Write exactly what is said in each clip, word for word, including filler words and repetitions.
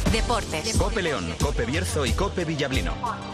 Deportes. Cope León, Cope Bierzo y Cope Villablino.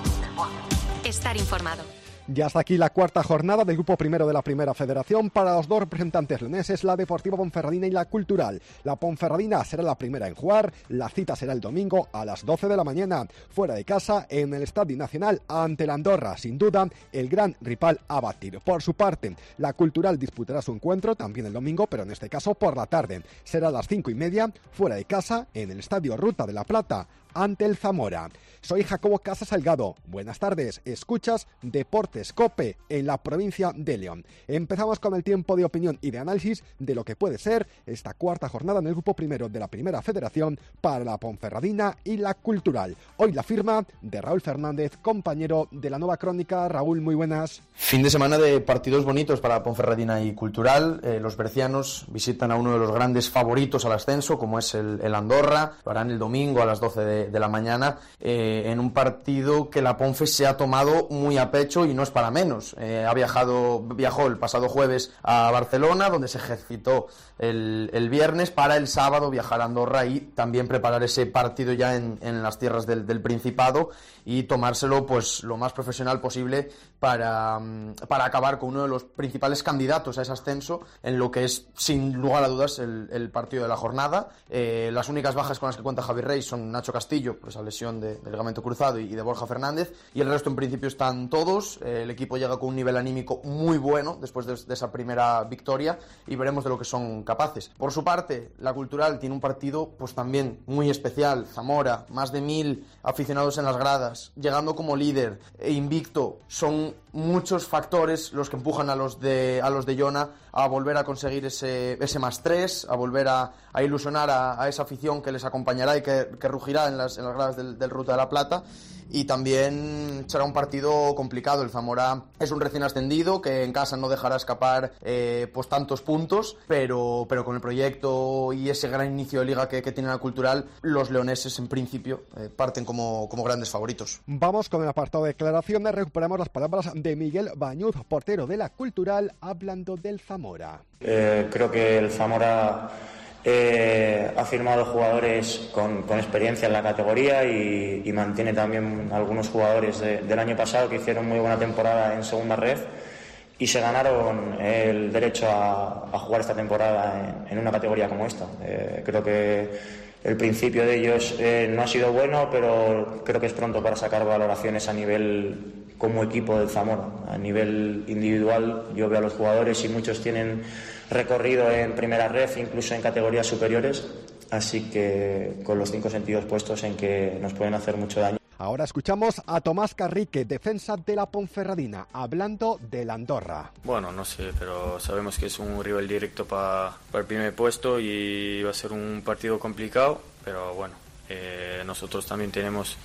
Estar informado. Ya está aquí la cuarta jornada del Grupo Primero de la Primera Federación para los dos representantes leoneses, la Deportiva Ponferradina y la Cultural. La Ponferradina será la primera en jugar, la cita será el domingo a las doce de la mañana, fuera de casa en el Estadio Nacional ante la Andorra, sin duda el gran rival a batir. Por su parte, la Cultural disputará su encuentro también el domingo, pero en este caso por la tarde. Será a las cinco y media, fuera de casa en el Estadio Ruta de la Plata ante el Zamora. Soy Jacobo Casas Salgado. Buenas tardes. Escuchas Deportes Cope en la provincia de León. Empezamos con el tiempo de opinión y de análisis de lo que puede ser esta cuarta jornada en el Grupo Primero de la Primera Federación para la Ponferradina y la Cultural. Hoy la firma de Raúl Fernández, compañero de la Nueva Crónica. Raúl, muy buenas. Fin de semana de partidos bonitos para Ponferradina y Cultural. Eh, los bercianos visitan a uno de los grandes favoritos al ascenso, como es el, el Andorra. Lo harán el domingo a las doce de, de la mañana. Eh, en un partido que la Ponfe se ha tomado muy a pecho y no es para menos. Eh, ha viajado, viajó el pasado jueves a Barcelona, donde se ejercitó el, el viernes, para el sábado viajar a Andorra y también preparar ese partido ya en, en las tierras del, del Principado y tomárselo pues lo más profesional posible para, para acabar con uno de los principales candidatos a ese ascenso en lo que es, sin lugar a dudas, el, el partido de la jornada. Eh, las únicas bajas con las que cuenta Javi Rey son Nacho Castillo, por esa lesión de, del ligamento cruzado, y de Borja Fernández, y el resto en principio están todos. Eh, el equipo llega con un nivel anímico muy bueno después de, de esa primera victoria y veremos de lo que son capaces. Por su parte, la Cultural tiene un partido pues también muy especial. Zamora, más de mil aficionados en las gradas, llegando como líder e invicto. Son muchos factores los que empujan a los de a los de Jona a volver a conseguir ese, ese más tres, a volver a, a ilusionar a, a esa afición que les acompañará y que, que rugirá en las, en las gradas del, del Ruta de la Plata. Y también será un partido complicado. El Zamora es un recién ascendido que en casa no dejará escapar eh, pues tantos puntos, pero, pero con el proyecto y ese gran inicio de liga que, que tiene la Cultural, los leoneses en principio eh, parten como, como grandes favoritos. Vamos con el apartado de declaraciones. Recuperamos las palabras de Miguel Bañuz, portero de la Cultural, hablando del Zamora. Eh, creo que el Zamora Eh, ha firmado jugadores con, con experiencia en la categoría y, y mantiene también algunos jugadores de, del año pasado que hicieron muy buena temporada en segunda red y se ganaron el derecho a, a jugar esta temporada en, en una categoría como esta. Eh, creo que el principio de ellos eh, no ha sido bueno, pero creo que es pronto para sacar valoraciones a nivel como equipo del Zamora. A nivel individual yo veo a los jugadores y muchos tienen recorrido en primera red, incluso en categorías superiores, así que con los cinco sentidos puestos en que nos pueden hacer mucho daño. Ahora escuchamos a Tomás Carrique, defensa de la Ponferradina, hablando del Andorra. Bueno, no sé, pero sabemos que es un rival directo para pa el primer puesto y va a ser un partido complicado, pero bueno, eh, nosotros también tenemos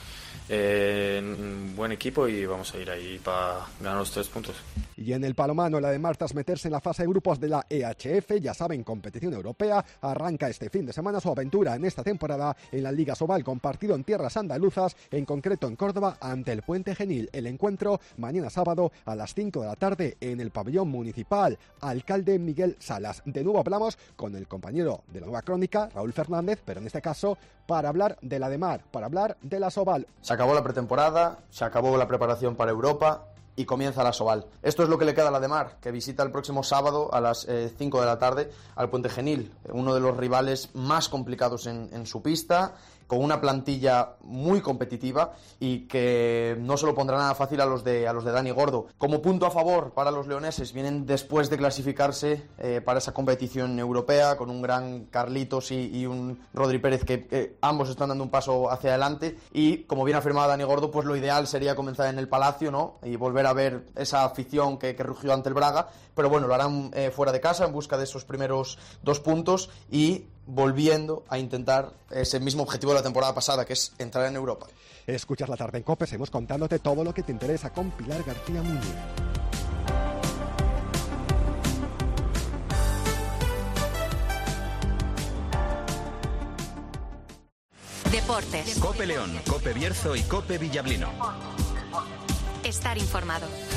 eh, un buen equipo y vamos a ir ahí para ganar los tres puntos. Y en el palomano, la de Martas meterse en la fase de grupos de la E H F, ya saben, competición europea, arranca este fin de semana su aventura en esta temporada en la Liga Sobal, con partido en tierras andaluzas, en concreto en Córdoba, ante el Puente Genil. El encuentro mañana sábado a las cinco de la tarde en el pabellón municipal. Alcalde Miguel Salas. De nuevo hablamos con el compañero de la Nueva Crónica, Raúl Fernández, pero en este caso para hablar de la de Mar, para hablar de la Sobal. Se acabó la pretemporada, se acabó la preparación para Europa y comienza la Sobal. Esto es lo que le queda a la de Mar, que visita el próximo sábado a las eh, cinco de la tarde al Puente Genil, uno de los rivales más complicados en, en su pista, con una plantilla muy competitiva y que no se lo pondrá nada fácil a los de a los de Dani Gordo. Como punto a favor para los leoneses, vienen después de clasificarse eh, para esa competición europea con un gran Carlitos y, y un Rodri Pérez que eh, ambos están dando un paso hacia adelante, y como bien afirmaba Dani Gordo, pues lo ideal sería comenzar en el Palacio, ¿no? Y volver a ver esa afición que, que rugió ante el Braga, pero bueno, lo harán eh, fuera de casa en busca de esos primeros dos puntos y volviendo a intentar ese mismo objetivo de la temporada pasada, que es entrar en Europa. Escuchas La Tarde en Cope, seguimos contándote todo lo que te interesa con Pilar García Muñoz. Deportes. Cope León, Cope Bierzo y Cope Villablino. Estar informado.